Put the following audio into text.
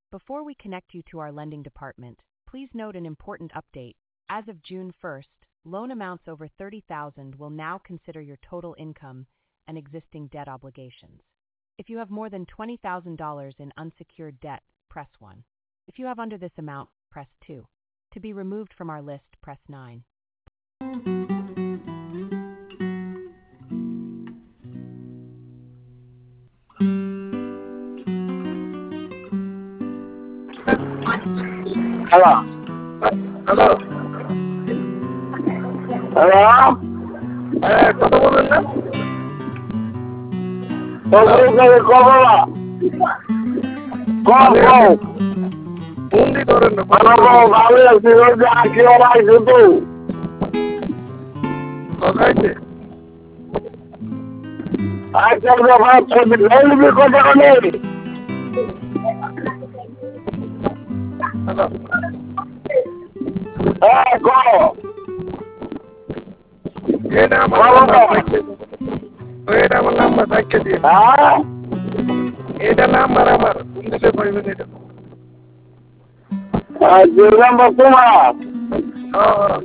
Before we connect you to our lending department, please note an important update. As of June 1st, loan amounts over $30,000 will now consider your total income and existing debt obligations. If you have more than $20,000 in unsecured debt, press 1. If you have under this amount, press 2. To be removed from our list, press 9. Hello. Hello, Hello. কথা বলবেন না? বন্দি করেন না, কথাইছে hello, এটা আমার number সাইকে দিয়ে, এটা নাম্বার আমার দিলে পাইবেন। এটা তোমার হ্যাঁ